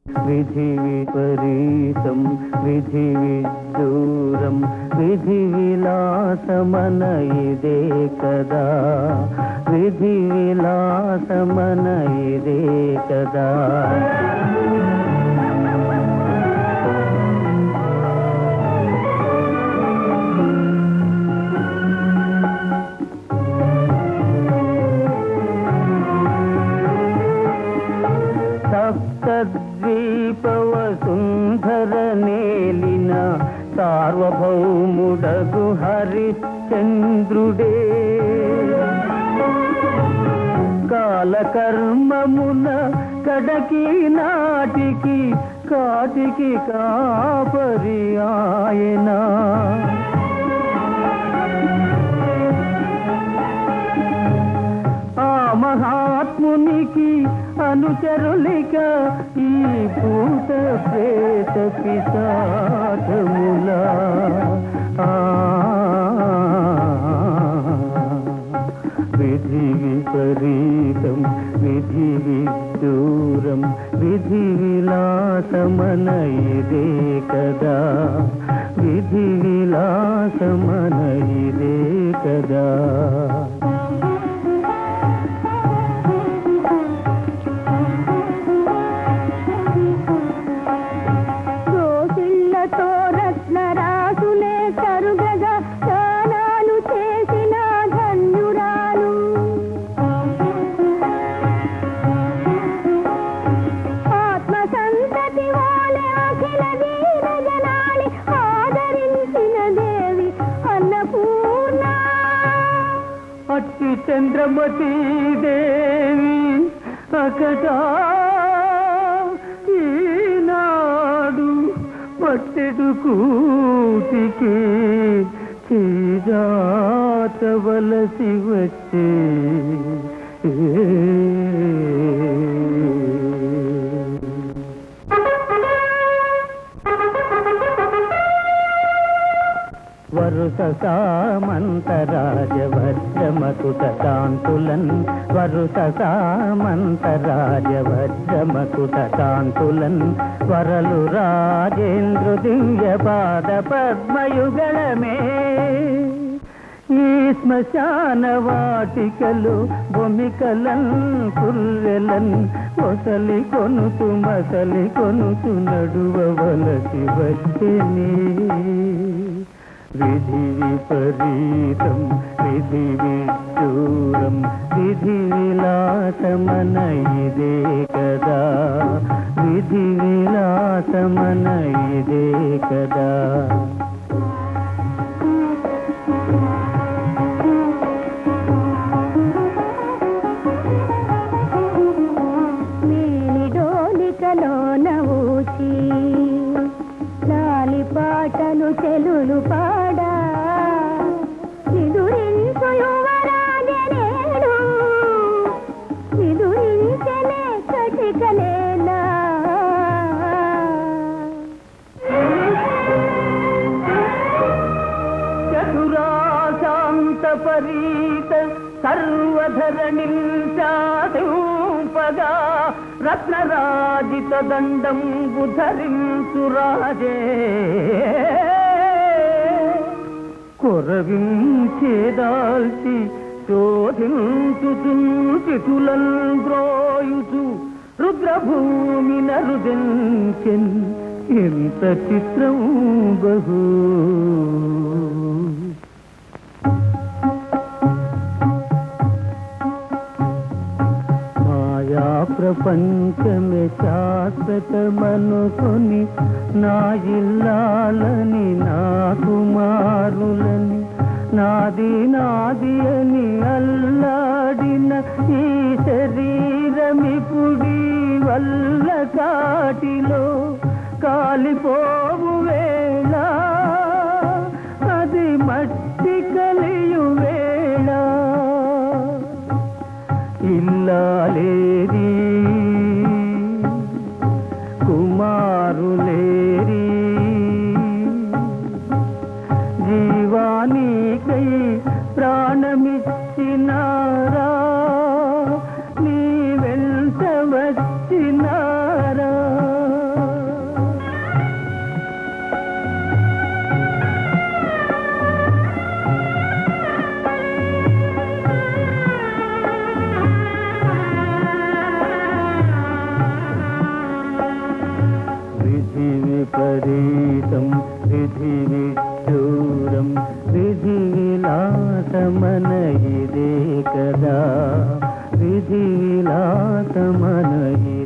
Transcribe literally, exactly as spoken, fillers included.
విధి విపరీతం విధి విదూరం విధి విలాసమన ఇదే కదా విధి విలాసమన ఇదే కదా సప్తద్వీపవసుంధర నేలిన సార్వభౌముడగు హరిశ్చంద్రుడే కాలకర్మమున కడకి నాటికి కాటికి కాపరి ఆయన ఆ మహాత్మునికి అనుచరులిక ఈ భూత ప్రేత పిశాచముల విధి విపరీతం విధి విదూరం విధి విలాసమన ఇదే కదా విధి విలాసమన ఇదే కదా చంద్రమతి దేవి అకట ఈనాడు పట్టెడు కూటికి చీరాటవలసి వచ్చే వరుస సామంతరాజ వజ్రమకుట కాంతులన్ వరుస సామంతరాజ వజ్రమకుట కాంతులన్ వరలు రాజేంద్ర దివ్య పాద పద్మయుగళమే ఈ శ్మశాన వాటికలు భూమికలన్ కుర్రెలన్ ఒసలి కొనుతు మసలి కొనుతు నడువవలసి వచ్చేనే విధి విపరీతం విధి విదూరం విధి విలాసమన ఇదే కదా విధి విలాసమన ఇదే కదా నీడోలికలోన ఊచి లాలి పాటలు చెలులు పాడా నిదురించు యువరాజనేడు నిదురించలే కటికలేనా చతురాశాంత పరీత సర్వధరణిం చాటింపగా రత్నరాజిత దండం బుధరించు రాజే కొరవించేదాల్చి శోధించు చితులన్ ద్రోయుచు రుద్రభూమి నరుదెంచెన్ ఎంత చిత్రం బహు ప్రపంచమే శాశ్వతమనుకొని నా ఇల్లాలని నా కుమారులని నాది నాది అని అల్లాడిన ఈ శరీరమిపుడి వల్ల కాటిలో కాలిపోవు వేళ అది మట్టి కలియు వేళ ఇల్లాలేరి కుమారులేరి జీవానికై ప్రాణమిచ్చినారా నీ వెంట వచ్చినారా విపరీతం విధి విడ్డూరం విధి విలాసమన ఇదే కదా విధి విలాసమన